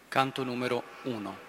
Canto numero 1.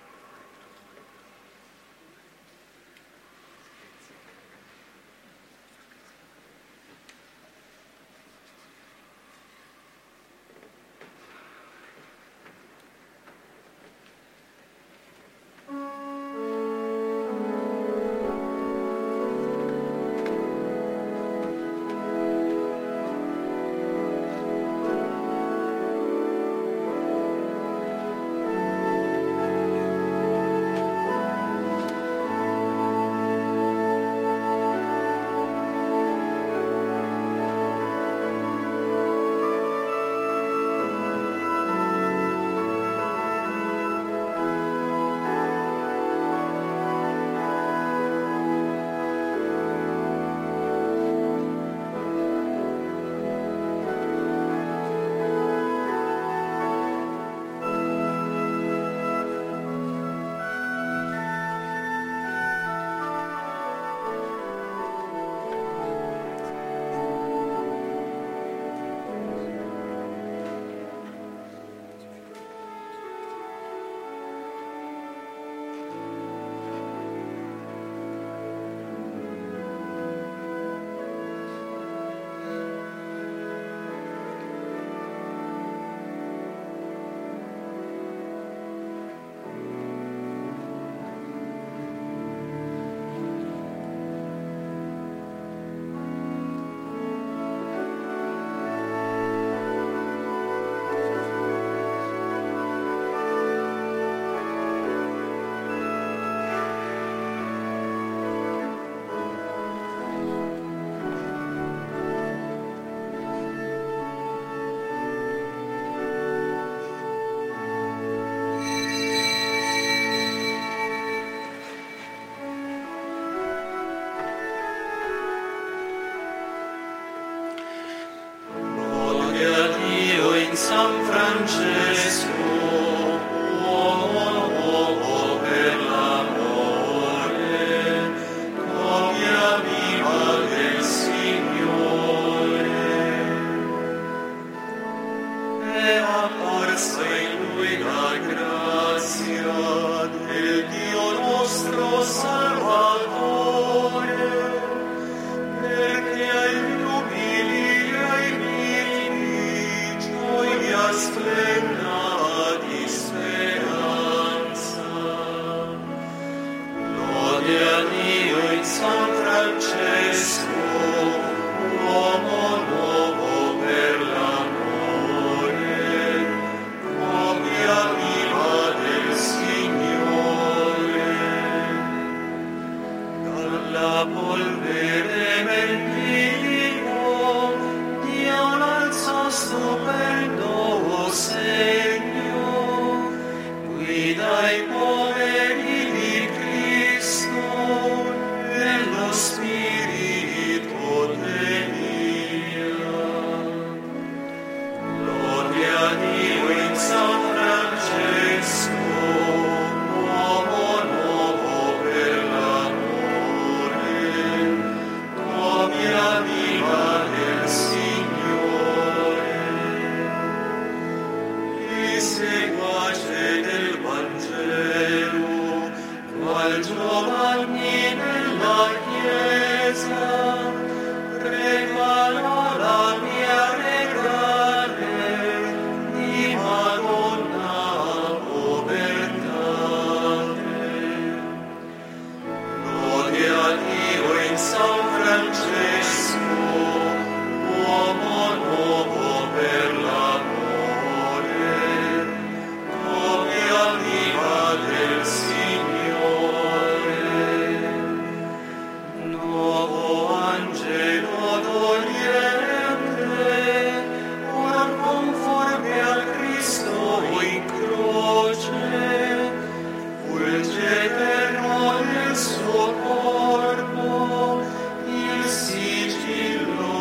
San Francesco, uomo per l'amore, copia viva del Signore, e apparsa in lui la grazia del Dio nostro Salvatore, perché agli umili e ai miti gioia splenda di speranza. Lode a Dio in San Francesco, uomo nuovo per l'amore, copia viva del Signore. Dalla polvere mendico, Dio l'alza stupendo segno, guida i poveri di Cristo, nello Spirito tenia. Lode a Dio in San Francesco, uomo nuovo per l'amore, copia viva del Signore. I seguaci del Vangelo, qual Giovanni nella Chiesa, pregano la mia regale di Madonna povertate. Lode a Dio in San Francesco, uomo nuovo per l'amore, copia viva del Signore. Nuovo angelo d'Oriente, or conforme al Cristo in croce, fulge eterno nel suo corpo, il sigillo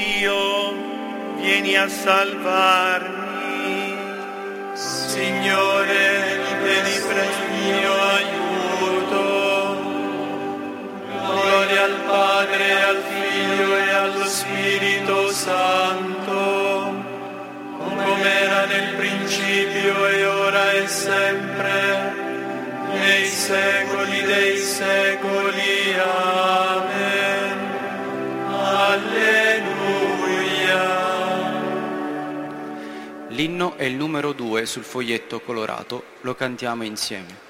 Dio, vieni a salvarmi. Signore, vieni presso il mio aiuto. Gloria al Padre, al Figlio e allo Spirito Santo, come era nel principio e ora e sempre, nei secoli dei secoli. Amen. Alleluia. L'inno è il numero 2 sul foglietto colorato, lo cantiamo insieme.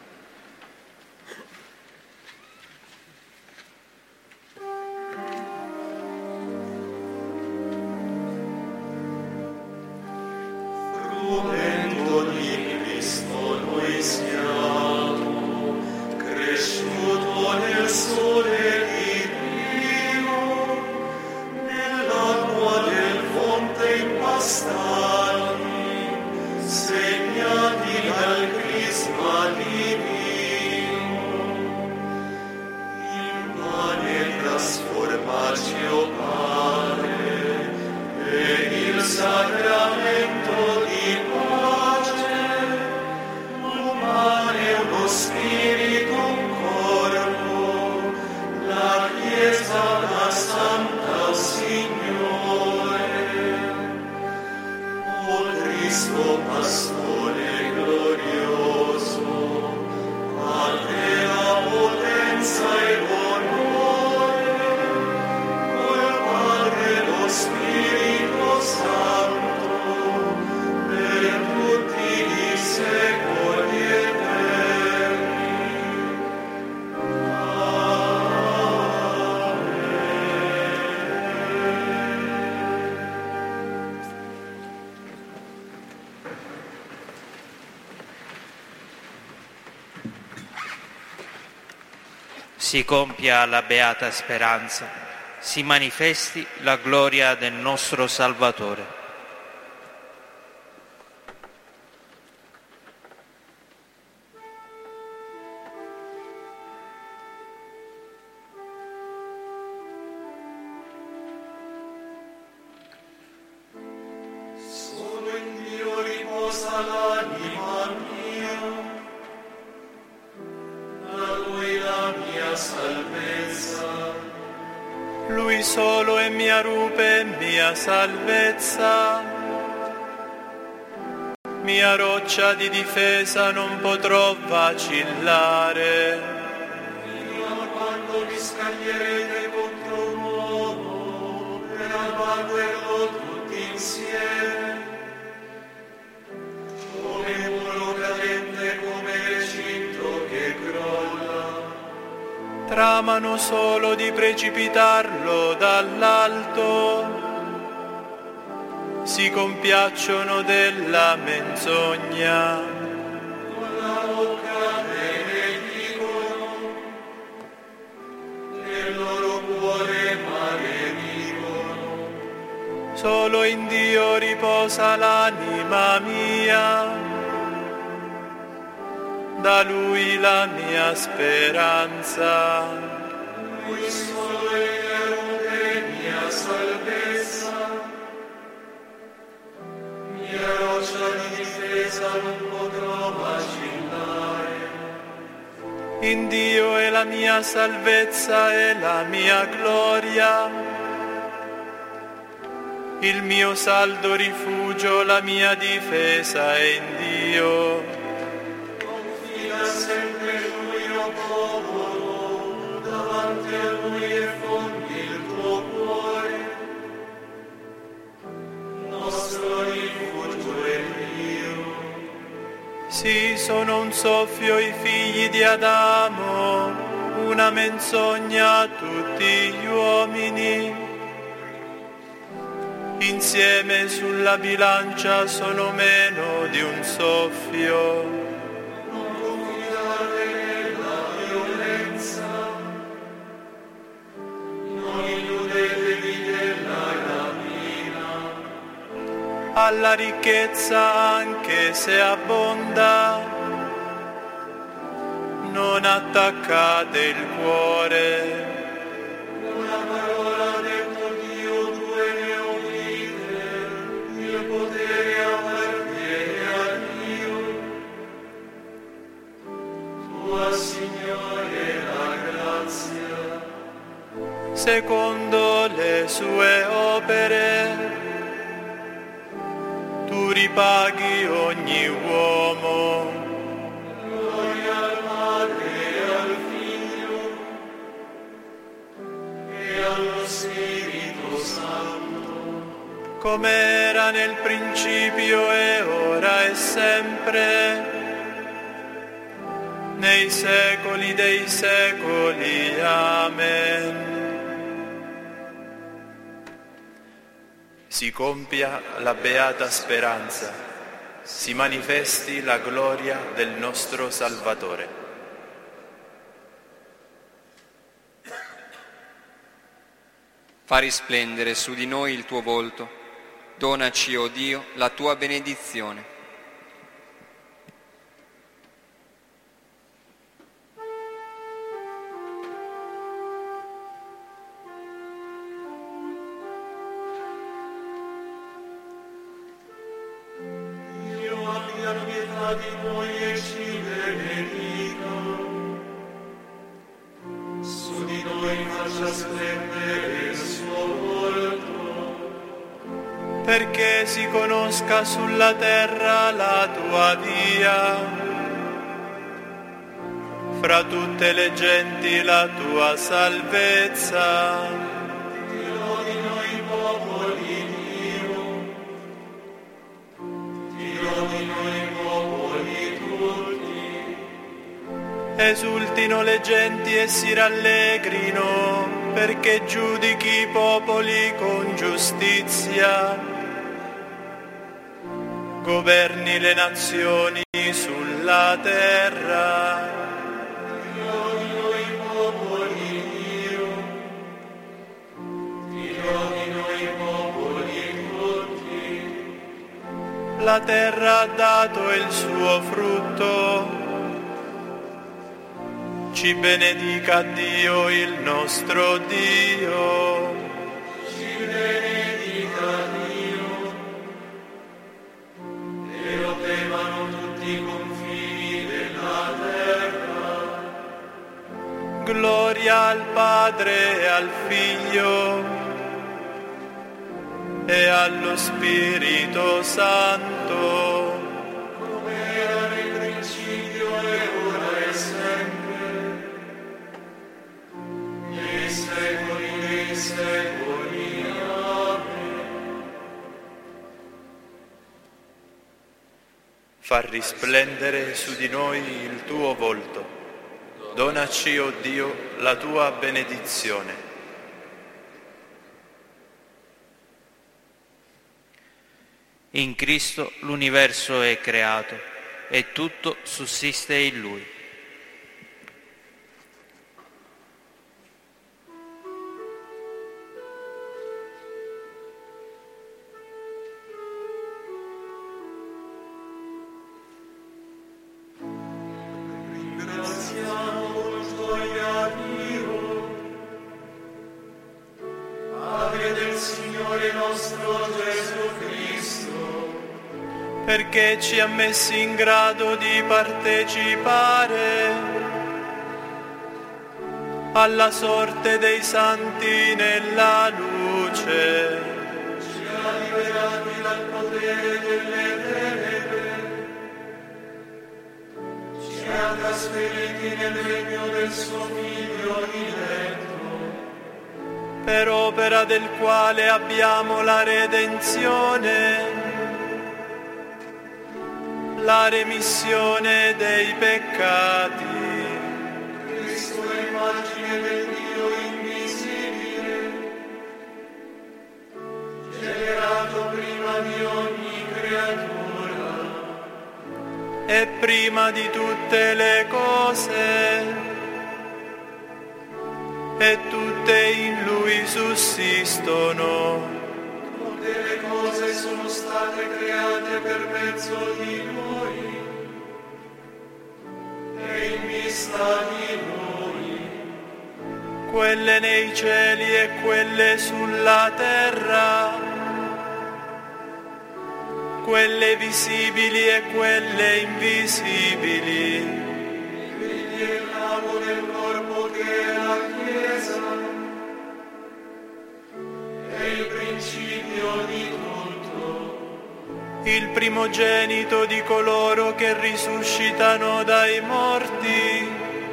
Frumento di Cristo noi siamo, cresciuto nel sole di Dio, nell'acqua del fonte impastati, segnati dal crisma divino. Il pane trasformatio Padre, e il sacramento di pace, un pane, uno spirito, un corpo, la Chiesa, la Santa Signore. O Cristo Pastore glorioso, a te la potenza e l'onore, col Padre lo Spirito Santo, per tutti i secoli eterni. Si compia la beata speranza, si manifesti la gloria del nostro Salvatore. Solo in Dio riposa l'anima mia, da Lui la mia salvezza. Lui solo è mia rupe e mia salvezza. Mia roccia di difesa, non potrò vacillare. Fino a quando vi scaglierete contro un uomo per abbatterlo tutti insieme, come muro cadente, come recinto che crolla. Tramano solo di precipitarlo dall'alto, si compiacciono della menzogna. Con la bocca benedicono, nel loro cuore maledicono. Solo in Dio riposa l'anima mia, da Lui la mia speranza. Lui solo è mia rupe e mia salvezza, mia roccia di difesa, non potrò vacillare. In Dio è la mia salvezza e la mia gloria, il mio saldo rifugio, la mia difesa è in Dio. Confida sempre in Lui, o popolo, davanti a Lui effondi il tuo cuore. Nostro rifugio è Dio. Sì, sono un soffio i figli di Adamo, una menzogna a tutti gli uomini. Insieme sulla bilancia sono meno di un soffio. Non confidate nella violenza, non illudetevi della rapina. Alla ricchezza, anche se abbonda, non attaccate il cuore. Una parola detto Dio, due Signore la grazia. Secondo le sue opere, tu ripaghi ogni uomo. Gloria al Padre e al Figlio e allo Spirito Santo, Come era nel principio e ora e sempre, nei secoli dei secoli. Amen. Si compia la beata speranza, si manifesti la gloria del nostro Salvatore. Fa risplendere su di noi il tuo volto, donaci, o Dio, la tua benedizione. Dio abbia pietà di noi e ci benedica. Su di noi faccia splendere il suo volto, Perché si conosca sulla terra la tua via, fra tutte le genti la tua salvezza. Dio di noi popoli Dio, Dio di noi popoli tutti. Esultino le genti e si rallegrino, perché giudichi i popoli con giustizia. Governi le nazioni sulla terra. Dio di noi popoli Dio, Dio di noi popoli tutti. La terra ha dato il suo frutto. Ci benedica Dio, il nostro Dio. Ci benedica Dio, e lo temano tutti i confini della terra. Gloria al Padre e al Figlio e allo Spirito Santo, Come era nel principio e ora e sempre, nei secoli dei secoli. Amen. fa risplendere su di noi il tuo volto. Donaci, o Dio, la tua benedizione. In Cristo l'universo è creato e tutto sussiste in Lui. Ringraziamo con gioia Dio, Padre del Signore nostro Gesù Cristo, Perché ci ha messi in grado di partecipare alla sorte dei santi nella luce. ci ha liberati dal potere delle tenebre, ci ha trasferiti nel regno del suo Figlio diletto, Per opera del quale abbiamo la redenzione, la remissione dei peccati. Cristo è immagine del Dio invisibile, generato prima di ogni creatura, E prima di tutte le cose, e tutte in Lui sussistono. tutte le cose sono state create per mezzo di Lui e in vista di Lui. Quelle nei cieli e quelle sulla terra, quelle visibili e quelle invisibili. Egli è la capo del corpo che è la Chiesa, è il principio di tutto, il primogenito di coloro che risuscitano dai morti,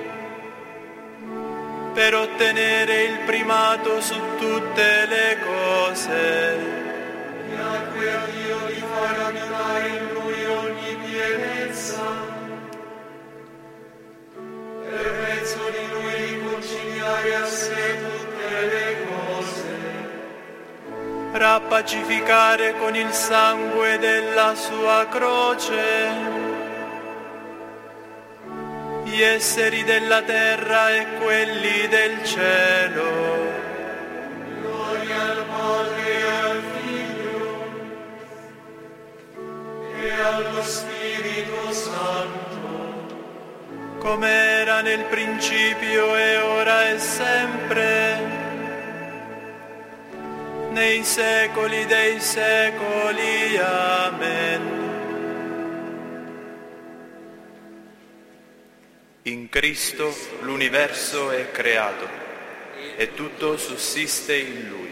per ottenere il primato su tutte le cose. Piacque a Dio di far abitare in lui ogni pienezza, per mezzo di lui riconciliare a sé tutte le cose, rappacificare con il sangue della sua croce gli esseri della terra e quelli del cielo. gloria al Padre e al Figlio e allo Spirito Santo, Come era nel principio e ora e sempre, nei secoli dei secoli. Amen. In Cristo l'universo è creato e tutto sussiste in Lui.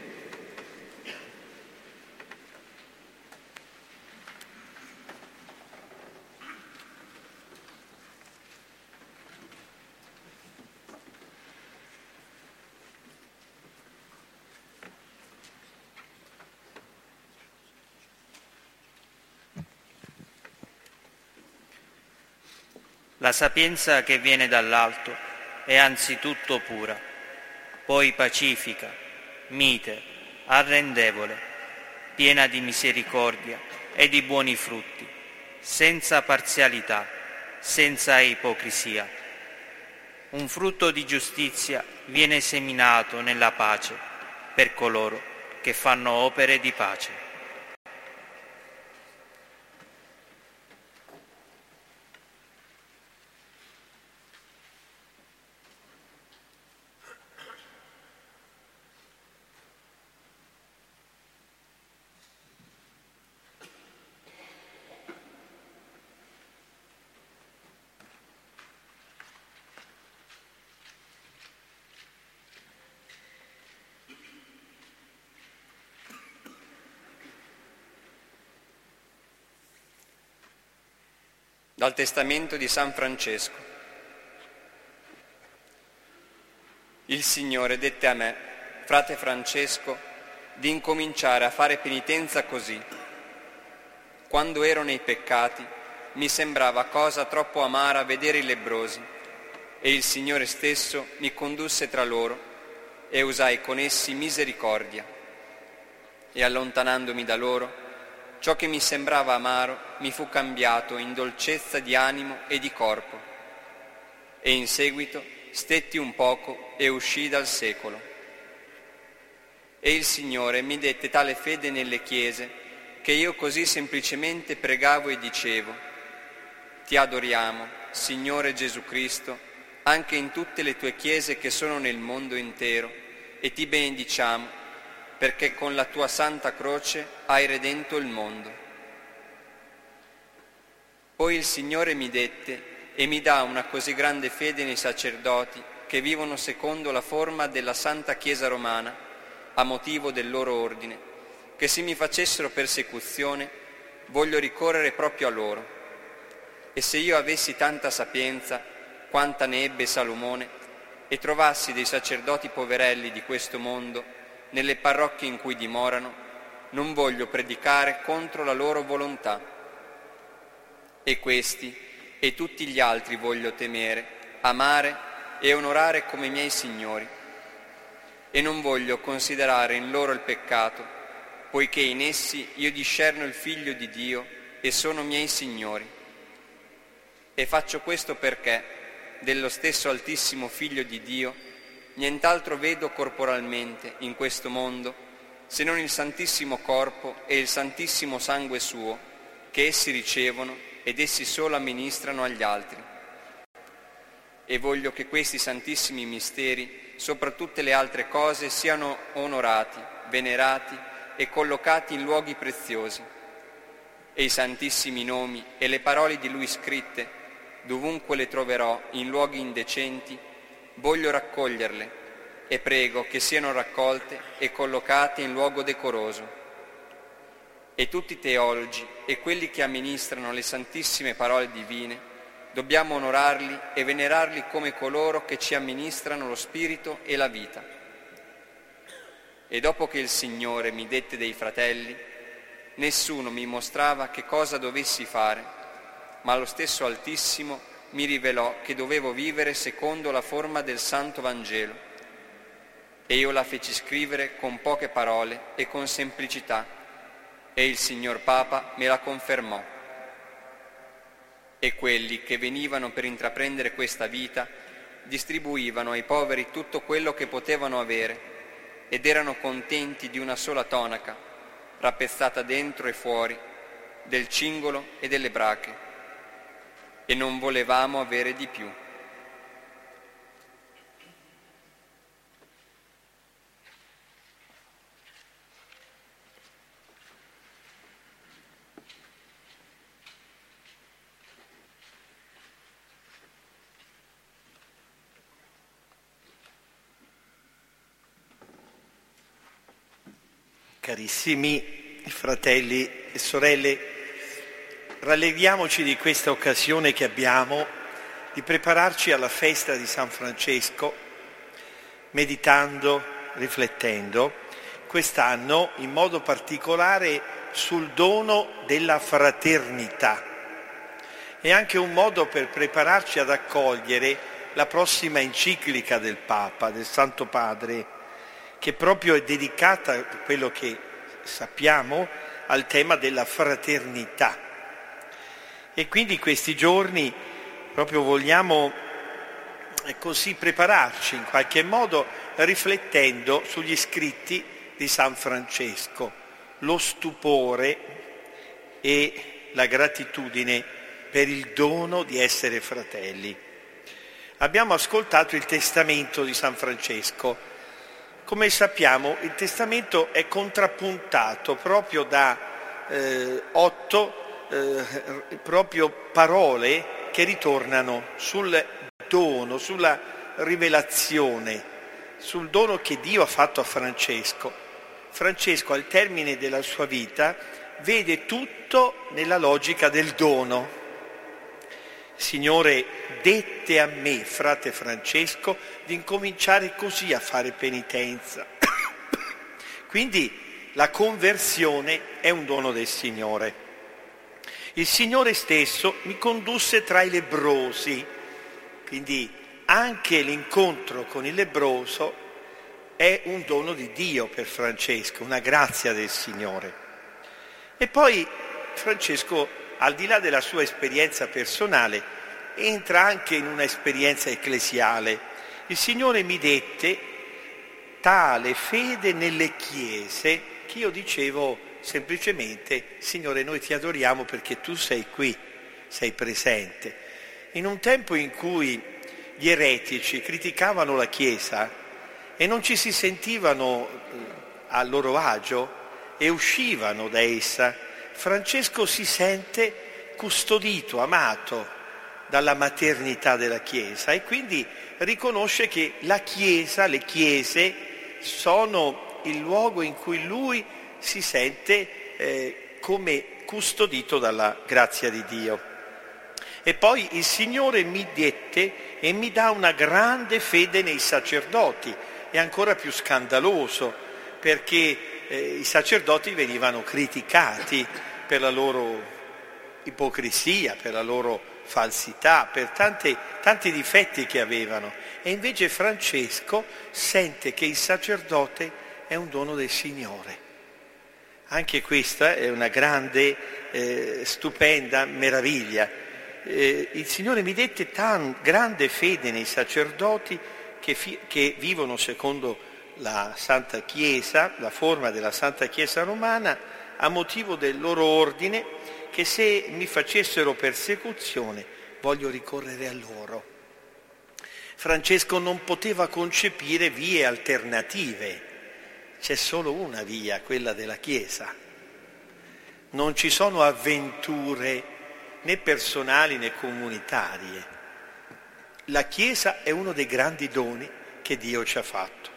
La sapienza che viene dall'alto è anzitutto pura, poi pacifica, mite, arrendevole, piena di misericordia e di buoni frutti, senza parzialità, senza ipocrisia. Un frutto di giustizia viene seminato nella pace per coloro che fanno opere di pace. Dal testamento di San Francesco. Il Signore dette a me, frate Francesco, di incominciare a fare penitenza così. Quando ero nei peccati, mi sembrava cosa troppo amara vedere i lebbrosi, e il Signore stesso mi condusse tra loro e usai con essi misericordia. E allontanandomi da loro, ciò che mi sembrava amaro mi fu cambiato in dolcezza di animo e di corpo. E in seguito stetti un poco e uscii dal secolo. E il Signore mi dette tale fede nelle chiese che io così semplicemente pregavo e dicevo: Ti adoriamo, Signore Gesù Cristo, anche in tutte le tue chiese che sono nel mondo intero, e ti benediciamo perché con la tua santa croce hai redento il mondo. Poi il Signore mi dette e mi dà una così grande fede nei sacerdoti che vivono secondo la forma della Santa Chiesa Romana, a motivo del loro ordine, che se mi facessero persecuzione voglio ricorrere proprio a loro. E se io avessi tanta sapienza quanta ne ebbe Salomone e trovassi dei sacerdoti poverelli di questo mondo nelle parrocchie in cui dimorano, non voglio predicare contro la loro volontà. E questi e tutti gli altri voglio temere, amare e onorare come miei signori. E non voglio considerare in loro il peccato, poiché in essi io discerno il Figlio di Dio e sono miei signori. E faccio questo perché, dello stesso Altissimo Figlio di Dio, nient'altro vedo corporalmente in questo mondo se non il Santissimo Corpo e il Santissimo Sangue Suo, che essi ricevono ed essi solo amministrano agli altri. E voglio che questi santissimi misteri, sopra tutte le altre cose, siano onorati, venerati e collocati in luoghi preziosi. E i santissimi nomi e le parole di Lui scritte dovunque le troverò in luoghi indecenti, voglio raccoglierle e prego che siano raccolte e collocate in luogo decoroso. E tutti i teologi e quelli che amministrano le santissime parole divine, dobbiamo onorarli e venerarli come coloro che ci amministrano lo spirito e la vita. E dopo che il Signore mi dette dei fratelli, nessuno mi mostrava che cosa dovessi fare, ma lo stesso Altissimo mi rivelò che dovevo vivere secondo la forma del Santo Vangelo. E io la feci scrivere con poche parole e con semplicità, e il Signor Papa me la confermò. E quelli che venivano per intraprendere questa vita distribuivano ai poveri tutto quello che potevano avere ed erano contenti di una sola tonaca, rappezzata dentro e fuori, del cingolo e delle brache, e non volevamo avere di più. Carissimi fratelli e sorelle, rallegriamoci di questa occasione che abbiamo di prepararci alla festa di San Francesco, meditando, riflettendo, quest'anno in modo particolare sul dono della fraternità. È anche un modo per prepararci ad accogliere la prossima enciclica del Papa, del Santo Padre, che proprio è dedicata, a quello che sappiamo, al tema della fraternità. E quindi questi giorni proprio vogliamo così prepararci in qualche modo riflettendo sugli scritti di San Francesco, lo stupore e la gratitudine per il dono di essere fratelli. Abbiamo ascoltato il testamento di San Francesco. Come sappiamo, il testamento è contrappuntato proprio da 8 proprio parole che ritornano sul dono, sulla rivelazione, sul dono che Dio ha fatto a Francesco. Francesco, al termine della sua vita, vede tutto nella logica del dono. Signore, dette a me, frate Francesco, di incominciare così a fare penitenza. Quindi la conversione è un dono del Signore. Il Signore stesso mi condusse tra i lebbrosi, quindi anche l'incontro con il lebbroso è un dono di Dio per Francesco, una grazia del Signore. E poi Francesco, al di là della sua esperienza personale, entra anche in una esperienza ecclesiale. Il Signore mi dette tale fede nelle chiese che io dicevo semplicemente: Signore, noi ti adoriamo perché tu sei qui, sei presente. In un tempo in cui gli eretici criticavano la Chiesa e non ci si sentivano a loro agio e uscivano da essa, Francesco si sente custodito, amato dalla maternità della Chiesa e quindi riconosce che la Chiesa, le chiese sono il luogo in cui lui si sente come custodito dalla grazia di Dio. E poi il Signore mi dette e mi dà una grande fede nei sacerdoti. È ancora più scandaloso perché i sacerdoti venivano criticati per la loro ipocrisia, per la loro falsità, per tanti difetti che avevano. E invece Francesco sente che il sacerdote è un dono del Signore. Anche questa è una grande, stupenda meraviglia. Il Signore mi dette grande fede nei sacerdoti che vivono secondo la Santa Chiesa, la forma della Santa Chiesa romana, a motivo del loro ordine, che se mi facessero persecuzione voglio ricorrere a loro. Francesco non poteva concepire vie alternative, c'è solo una via, quella della Chiesa. Non ci sono avventure né personali né comunitarie. La Chiesa è uno dei grandi doni che Dio ci ha fatto.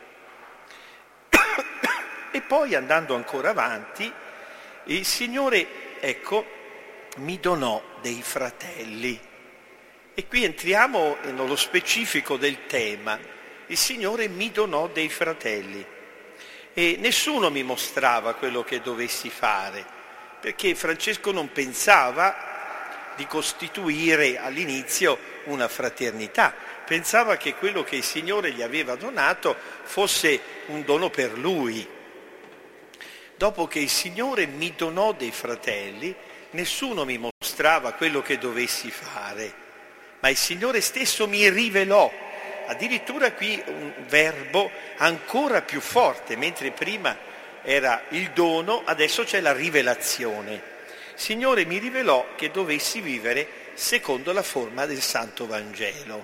E poi, andando ancora avanti, il Signore, ecco, mi donò dei fratelli. E qui entriamo nello specifico del tema. Il Signore mi donò dei fratelli. E nessuno mi mostrava quello che dovessi fare, perché Francesco non pensava di costituire all'inizio una fraternità. Pensava che quello che il Signore gli aveva donato fosse un dono per lui. Dopo che il Signore mi donò dei fratelli, nessuno mi mostrava quello che dovessi fare, ma il Signore stesso mi rivelò. Addirittura qui un verbo ancora più forte, mentre prima era il dono, adesso c'è la rivelazione. Il Signore mi rivelò che dovessi vivere secondo la forma del Santo Vangelo.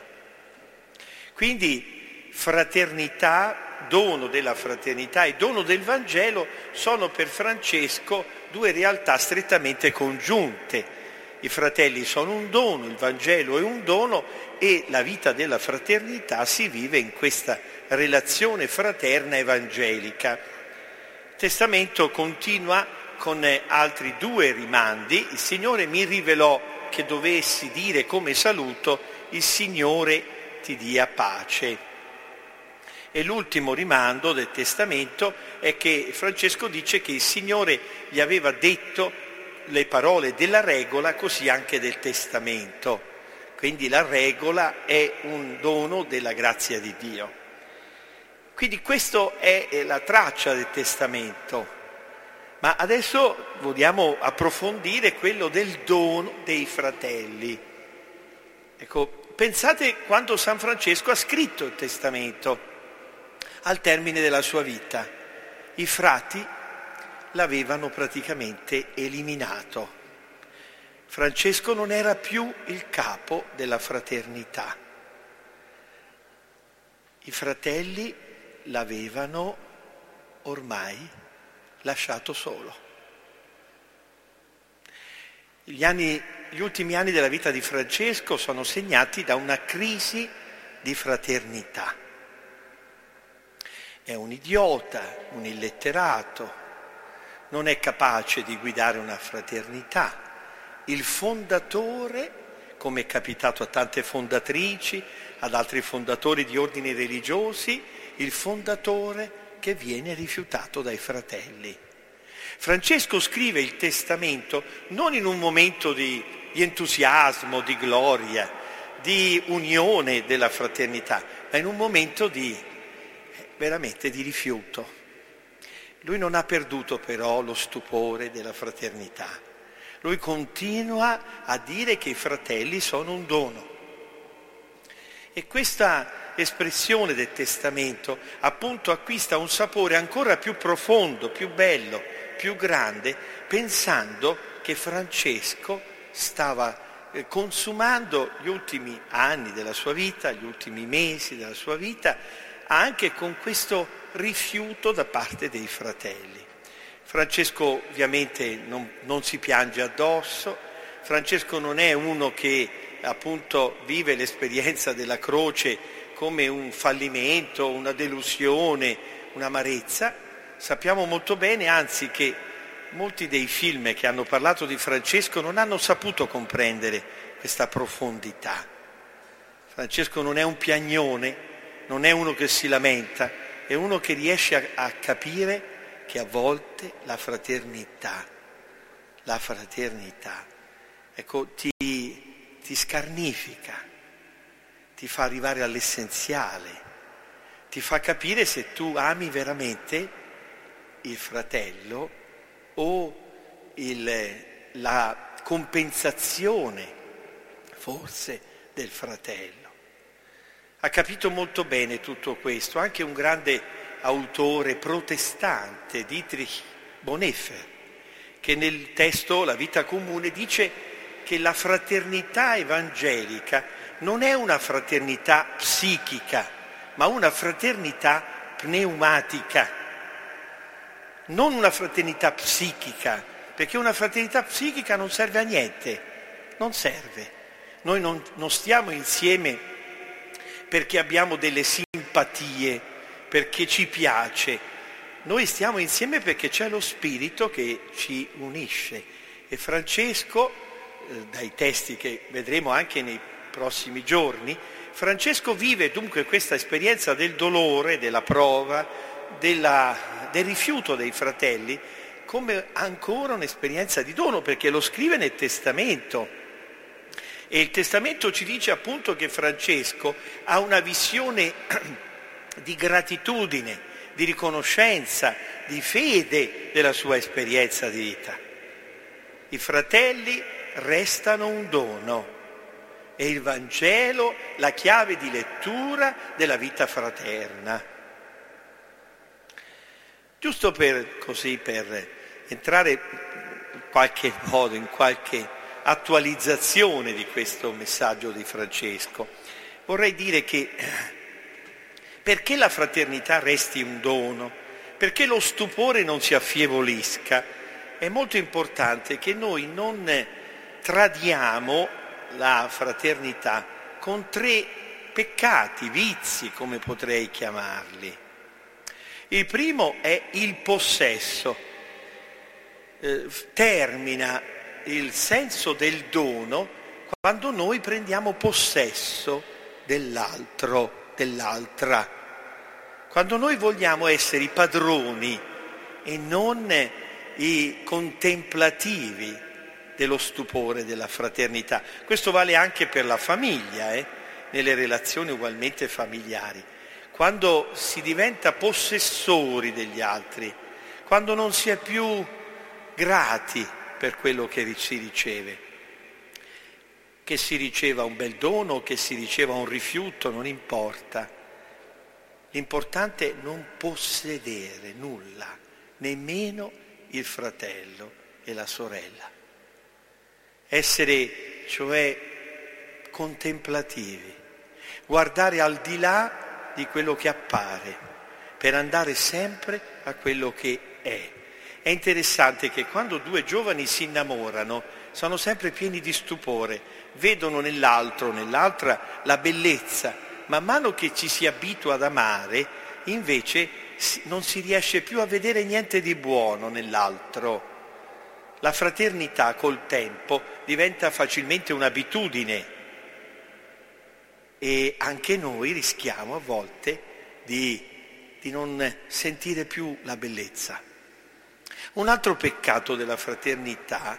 Quindi fraternità, dono della fraternità e dono del Vangelo sono per Francesco due realtà strettamente congiunte. I fratelli sono un dono, il Vangelo è un dono e la vita della fraternità si vive in questa relazione fraterna evangelica. Il Testamento continua con altri due rimandi. Il Signore mi rivelò che dovessi dire come saluto: il Signore ti dia pace. E l'ultimo rimando del Testamento è che Francesco dice che il Signore gli aveva detto le parole della regola, così anche del testamento. Quindi la regola è un dono della grazia di Dio. Quindi questa è la traccia del testamento. Ma adesso vogliamo approfondire quello del dono dei fratelli. Ecco, pensate quando San Francesco ha scritto il testamento, al termine della sua vita. I frati l'avevano praticamente eliminato. Francesco non era più il capo della fraternità. I fratelli l'avevano ormai lasciato solo. Gli ultimi anni della vita di Francesco sono segnati da una crisi di fraternità. È un idiota, un illetterato, non è capace di guidare una fraternità. Il fondatore, come è capitato a tante fondatrici, ad altri fondatori di ordini religiosi, il fondatore che viene rifiutato dai fratelli. Francesco scrive il testamento non in un momento di entusiasmo, di gloria, di unione della fraternità, ma in un momento veramente di rifiuto. Lui non ha perduto però lo stupore della fraternità. Lui continua a dire che i fratelli sono un dono. E questa espressione del testamento appunto acquista un sapore ancora più profondo, più bello, più grande, pensando che Francesco stava consumando gli ultimi anni della sua vita, gli ultimi mesi della sua vita, anche con questo rifiuto da parte dei fratelli. Francesco ovviamente non si piange addosso. Francesco non è uno che appunto vive l'esperienza della croce come un fallimento, una delusione, un'amarezza. Sappiamo molto bene, anzi, che molti dei film che hanno parlato di Francesco non hanno saputo comprendere questa profondità. Francesco non è un piagnone, non è uno che si lamenta, è uno che riesce a capire che a volte la fraternità, ecco, ti scarnifica, ti fa arrivare all'essenziale, ti fa capire se tu ami veramente il fratello o la compensazione forse del fratello. Ha capito molto bene tutto questo, anche un grande autore protestante, Dietrich Bonhoeffer, che nel testo La vita comune dice che la fraternità evangelica non è una fraternità psichica, ma una fraternità pneumatica, non una fraternità psichica, perché una fraternità psichica non serve a niente, non serve. Noi non stiamo insieme perché abbiamo delle simpatie, perché ci piace. Noi stiamo insieme perché c'è lo Spirito che ci unisce. E Francesco, dai testi che vedremo anche nei prossimi giorni, Francesco vive dunque questa esperienza del dolore, della prova, del rifiuto dei fratelli, come ancora un'esperienza di dono, perché lo scrive nel Testamento. E il Testamento ci dice appunto che Francesco ha una visione di gratitudine, di riconoscenza, di fede della sua esperienza di vita. I fratelli restano un dono e il Vangelo la chiave di lettura della vita fraterna. Giusto per entrare in qualche modo, in qualche attualizzazione di questo messaggio di Francesco, vorrei dire che perché la fraternità resti un dono, perché lo stupore non si affievolisca, è molto importante che noi non tradiamo la fraternità con 3 peccati, vizi, come potrei chiamarli. Il primo è il possesso. Termina il senso del dono quando noi prendiamo possesso dell'altro, dell'altra. Quando noi vogliamo essere i padroni e non i contemplativi dello stupore della fraternità. Questo vale anche per la famiglia, nelle relazioni ugualmente familiari. Quando si diventa possessori degli altri, quando non si è più grati per quello che si riceve. Che si riceva un bel dono, che si riceva un rifiuto, non importa. L'importante è non possedere nulla, nemmeno il fratello e la sorella. Essere, cioè, contemplativi, guardare al di là di quello che appare, per andare sempre a quello che è. È interessante che quando 2 giovani si innamorano sono sempre pieni di stupore, vedono nell'altro, nell'altra la bellezza. Man mano che ci si abitua ad amare, invece non si riesce più a vedere niente di buono nell'altro. La fraternità col tempo diventa facilmente un'abitudine e anche noi rischiamo a volte di non sentire più la bellezza. Un altro peccato della fraternità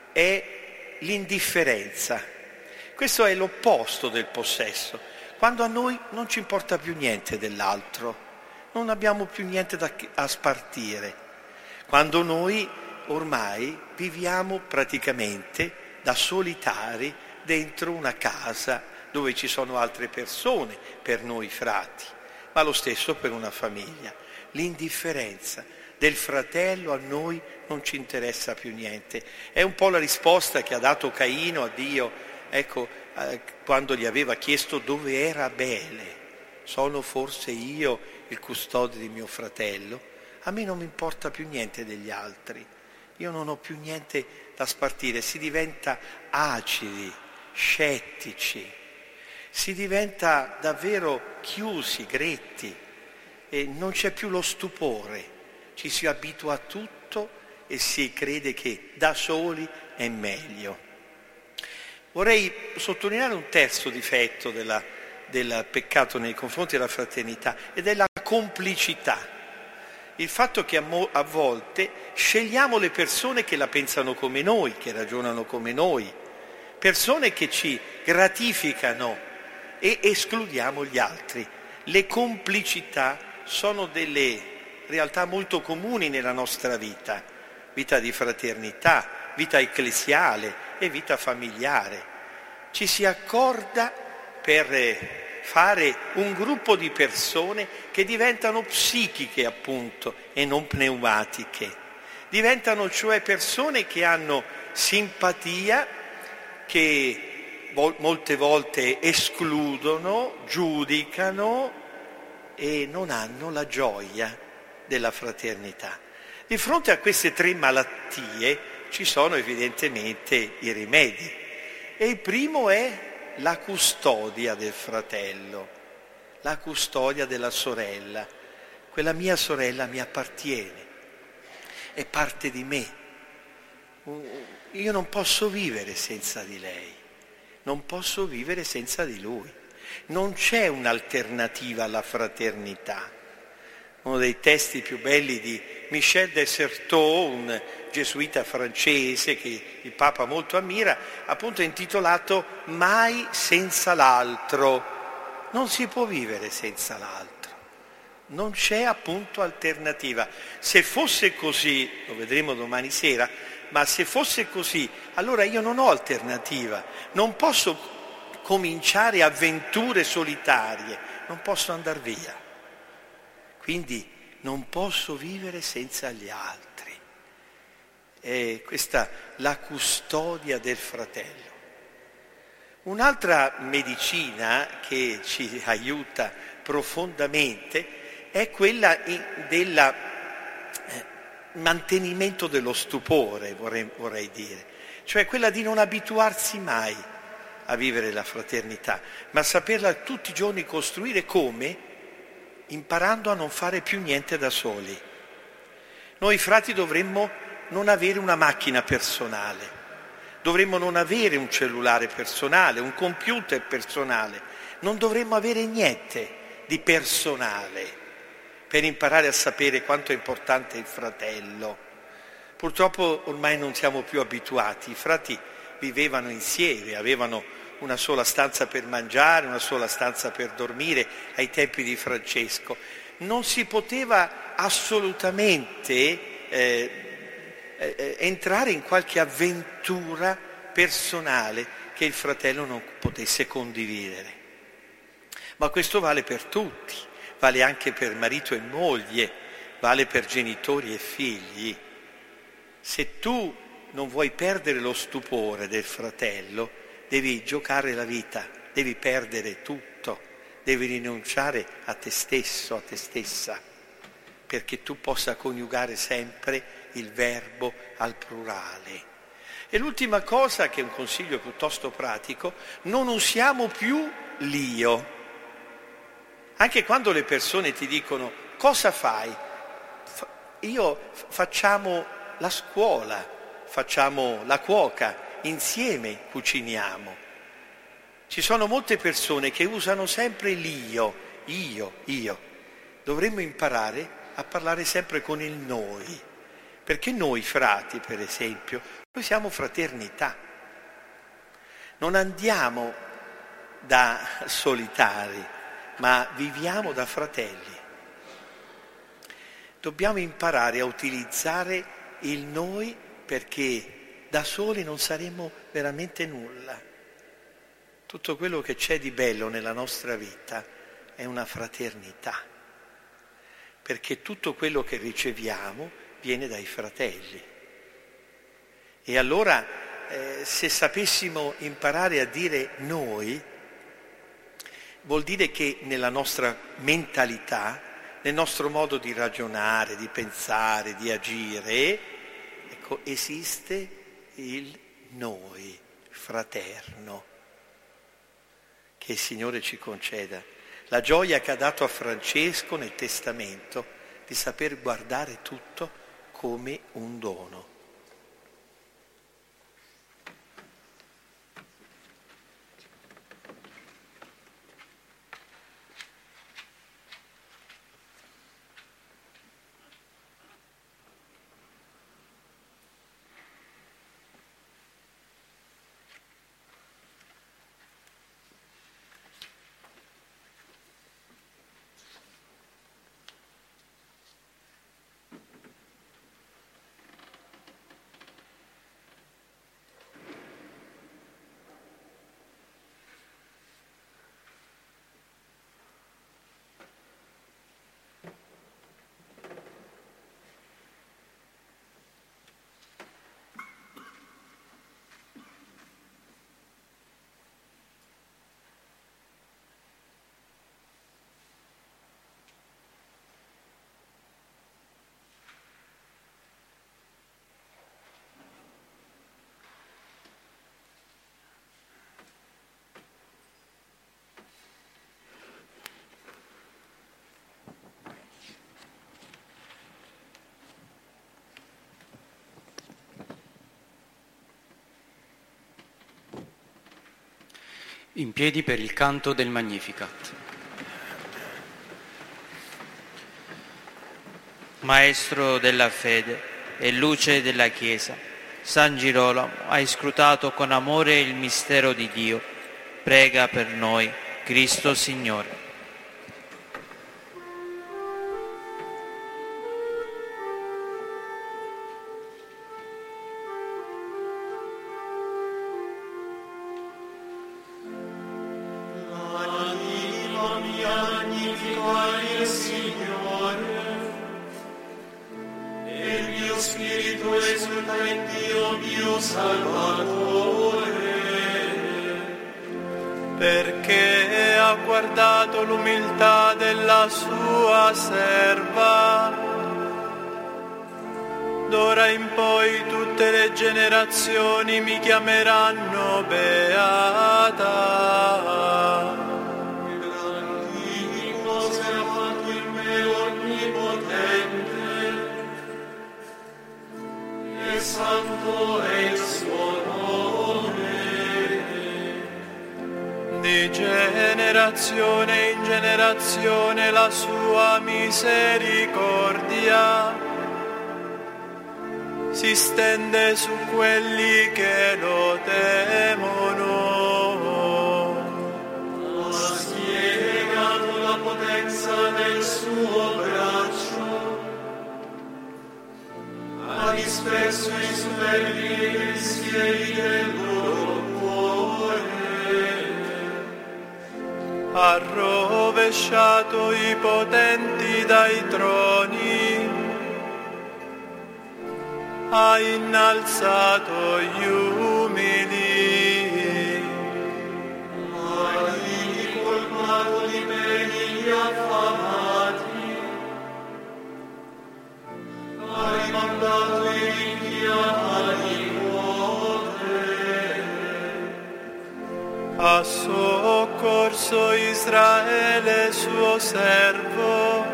è l'indifferenza. Questo è l'opposto del possesso. Quando a noi non ci importa più niente dell'altro, non abbiamo più niente da spartire. Quando noi ormai viviamo praticamente da solitari dentro una casa dove ci sono altre persone per noi frati, ma lo stesso per una famiglia. L'indifferenza del fratello a noi non ci interessa più niente. È un po' la risposta che ha dato Caino a Dio, quando gli aveva chiesto dove era Abele. Sono forse io il custode di mio fratello? A me non mi importa più niente degli altri. Io non ho più niente da spartire. Si diventa acidi, scettici, si diventa davvero chiusi, gretti e non c'è più lo stupore. Ci si abitua a tutto e si crede che da soli è meglio. Vorrei sottolineare un terzo difetto del peccato nei confronti della fraternità ed è la complicità. Il fatto che a volte scegliamo le persone che la pensano come noi, che ragionano come noi, persone che ci gratificano e escludiamo gli altri. Le complicità sono delle realtà molto comuni nella nostra vita di fraternità, vita ecclesiale e vita familiare. Ci si accorda per fare un gruppo di persone che diventano psichiche appunto e non pneumatiche. Diventano cioè persone che hanno simpatia, che molte volte escludono, giudicano e non hanno la gioia della fraternità. Di fronte a queste 3 malattie ci sono evidentemente i rimedi. E il primo è la custodia del fratello, la custodia della sorella. Quella mia sorella mi appartiene, è parte di me. Io non posso vivere senza di lei, non posso vivere senza di lui. Non c'è un'alternativa alla fraternità. Uno dei testi più belli di Michel de Certeau, un gesuita francese che il Papa molto ammira, appunto è intitolato Mai senza l'altro. Non si può vivere senza l'altro, non c'è appunto alternativa. Se fosse così, lo vedremo domani sera, ma se fosse così, allora io non ho alternativa, non posso cominciare avventure solitarie, non posso andare via. Quindi non posso vivere senza gli altri. E questa la custodia del fratello. Un'altra medicina che ci aiuta profondamente è quella del mantenimento dello stupore, vorrei dire, cioè quella di non abituarsi mai a vivere la fraternità, ma saperla tutti i giorni costruire come? Imparando a non fare più niente da soli. Noi frati dovremmo non avere una macchina personale, dovremmo non avere un cellulare personale, un computer personale, non dovremmo avere niente di personale per imparare a sapere quanto è importante il fratello. Purtroppo ormai non siamo più abituati, i frati vivevano insieme, avevano una sola stanza per mangiare, una sola stanza per dormire ai tempi di Francesco. Non si poteva assolutamente entrare in qualche avventura personale che il fratello non potesse condividere. Ma questo vale per tutti, vale anche per marito e moglie, vale per genitori e figli. Se tu non vuoi perdere lo stupore del fratello, devi giocare la vita, devi perdere tutto, devi rinunciare a te stesso, a te stessa, perché tu possa coniugare sempre il verbo al plurale. E l'ultima cosa, che è un consiglio piuttosto pratico, non usiamo più l'io. Anche quando le persone ti dicono cosa fai? Facciamo la scuola, facciamo la cuoca, insieme cuciniamo. Ci sono molte persone che usano sempre l'io, io. Dovremmo imparare a parlare sempre con il noi, perché noi frati, per esempio, noi siamo fraternità. Non andiamo da solitari, ma viviamo da fratelli. Dobbiamo imparare a utilizzare il noi, perché da soli non saremo veramente nulla. Tutto quello che c'è di bello nella nostra vita è una fraternità, perché tutto quello che riceviamo viene dai fratelli. E allora, se sapessimo imparare a dire noi, vuol dire che nella nostra mentalità, nel nostro modo di ragionare, di pensare, di agire, ecco, esiste il noi fraterno. Che il Signore ci conceda la gioia che ha dato a Francesco nel testamento di saper guardare tutto come un dono. In piedi per il canto del Magnificat. Maestro della fede e luce della Chiesa, San Girolamo, hai scrutato con amore il mistero di Dio. Prega per noi, Cristo Signore. L'anima mia magnifica il Signore, e il mio spirito esulta in Dio mio Salvatore, perché ha guardato l'umiltà della sua serva. D'ora in poi tutte le generazioni mi chiameranno beata. grandi cose ha fatto in me Onnipotente, e santo è il suo nome. Di generazione in generazione la sua misericordia si stende su quelli che lo temono. Ha spiegato la potenza del suo braccio, ha disperso i superbi pensieri del loro cuore. Ha rovesciato i potenti dai troni, ha innalzato gli umili, Ha colmato di beni gli affamati, ha rimandato i ricchi a nipote, ha soccorso Israele suo servo,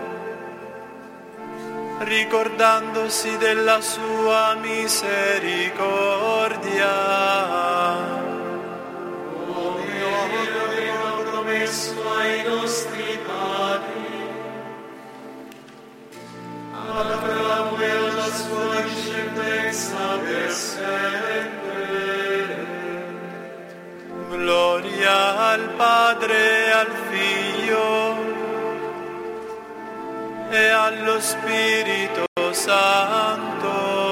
ricordandosi della sua misericordia. come aveva promesso ai nostri padri, ad Abramo e alla sua discendenza per sempre. Gloria al Padre e al Figlio e allo Spirito Santo,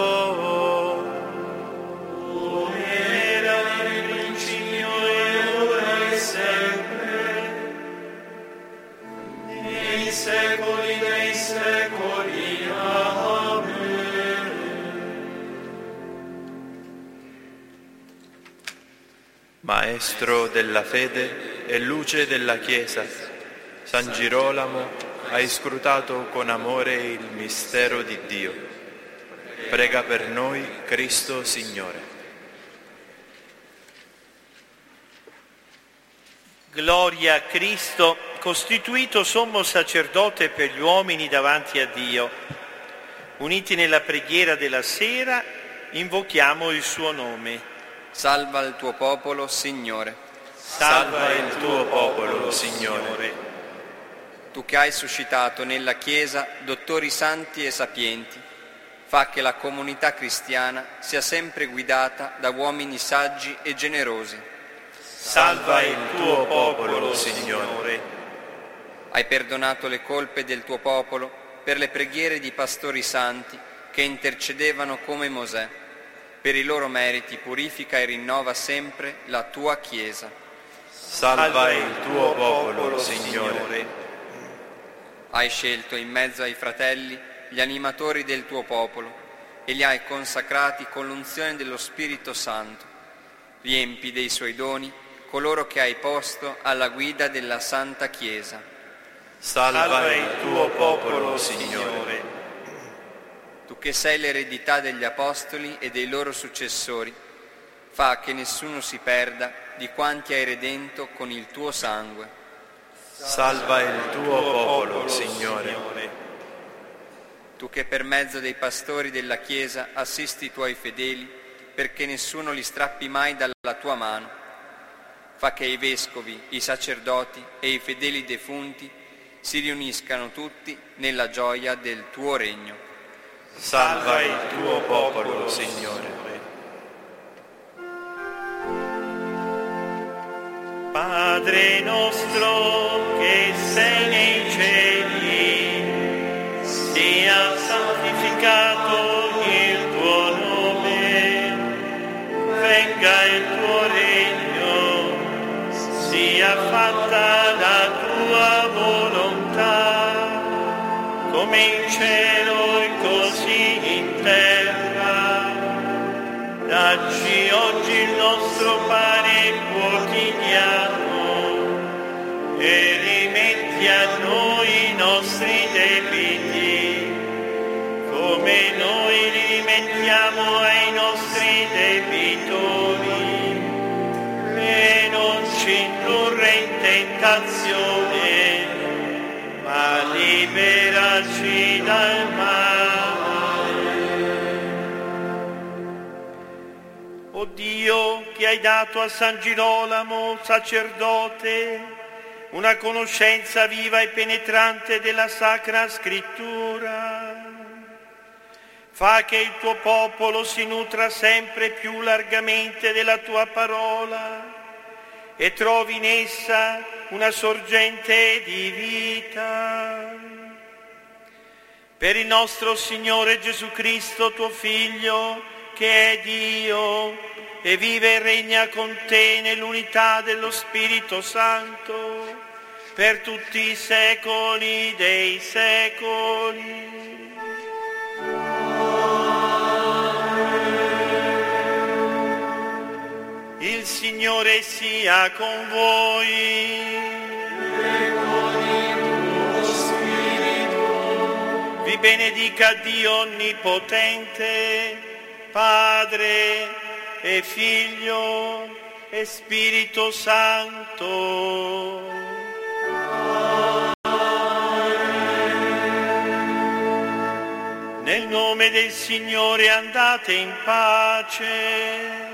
Come era nel principio e ora e sempre, nei secoli dei secoli. Amen. Maestro della fede e luce della Chiesa, San Girolamo, hai scrutato con amore il mistero di Dio. Prega per noi, Cristo Signore. Gloria a Cristo, costituito sommo sacerdote per gli uomini davanti a Dio. Uniti nella preghiera della sera, invochiamo il suo nome. Salva il tuo popolo, Signore. Salva il tuo popolo, Signore. Tu che hai suscitato nella Chiesa dottori santi e sapienti, fa che la comunità cristiana sia sempre guidata da uomini saggi e generosi. Salva il tuo popolo, Signore. Hai perdonato le colpe del tuo popolo per le preghiere di pastori santi che intercedevano come Mosè. Per i loro meriti purifica e rinnova sempre la tua Chiesa. Salva il tuo popolo, Signore. Hai scelto in mezzo ai fratelli gli animatori del tuo popolo e li hai consacrati con l'unzione dello Spirito Santo. Riempi dei suoi doni coloro che hai posto alla guida della Santa Chiesa. Salva il tuo popolo, Signore. Tu che sei l'eredità degli Apostoli e dei loro successori, fa che nessuno si perda di quanti hai redento con il tuo sangue. Salva il tuo popolo, Signore. Tu che per mezzo dei pastori della Chiesa assisti i tuoi fedeli, perché nessuno li strappi mai dalla tua mano. fa che i vescovi, i sacerdoti e i fedeli defunti si riuniscano tutti nella gioia del tuo regno. Salva il tuo popolo, Signore. Padre nostro che sei nei cieli, sia santificato il tuo nome, venga il tuo regno, sia fatta la tua volontà, come in cielo e così in terra. Dacci oggi il nostro pane quotidiano e rimetti a noi i nostri debiti, come noi li rimettiamo ai nostri debitori, e non ci indurre in tentazione, ma liberaci dal male. O Dio, che hai dato a San Girolamo, sacerdote, una conoscenza viva e penetrante della Sacra Scrittura, fa che il tuo popolo si nutra sempre più largamente della tua parola e trovi in essa una sorgente di vita. Per il nostro Signore Gesù Cristo, tuo Figlio, che è Dio e vive e regna con te nell'unità dello Spirito Santo, per tutti i secoli dei secoli. Il Signore sia con voi. E con il tuo spirito. Vi benedica Dio Onnipotente, Padre e Figlio e Spirito Santo. Nel nome del Signore andate in pace.